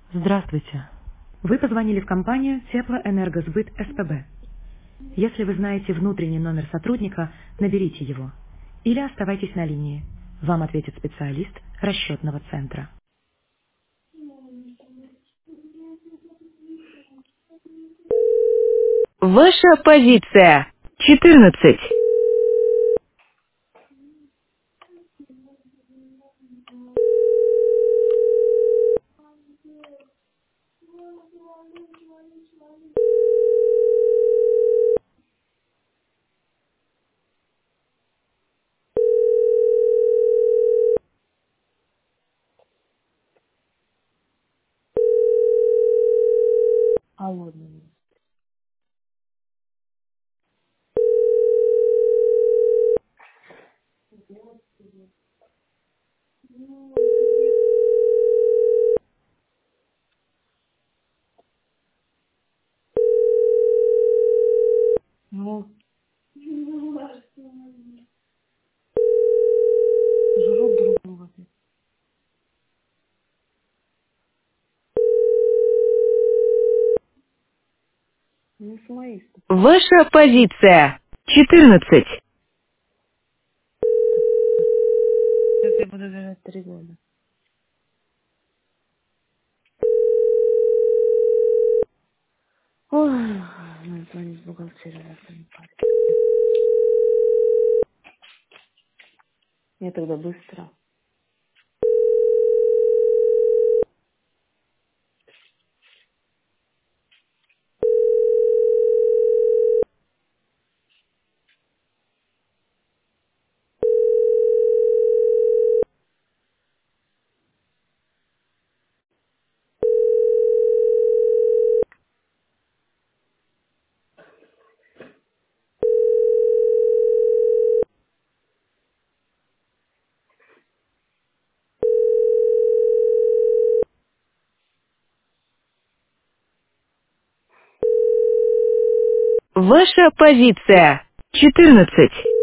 Здравствуйте. Вы позвонили в компанию Теплоэнергосбыт СПБ. Если вы знаете внутренний номер сотрудника, наберите его. Или оставайтесь на линии. Вам ответит специалист расчетного центра. Ваша позиция. 14. Алло. Ну, жрут друг друга. Не с моей стороны. Ваша позиция. 14. Сейчас я буду держать 3 года. Ой, надо звонить в бухгалтерию, завтра не парить. Я тогда быстро. Ваша позиция. 14.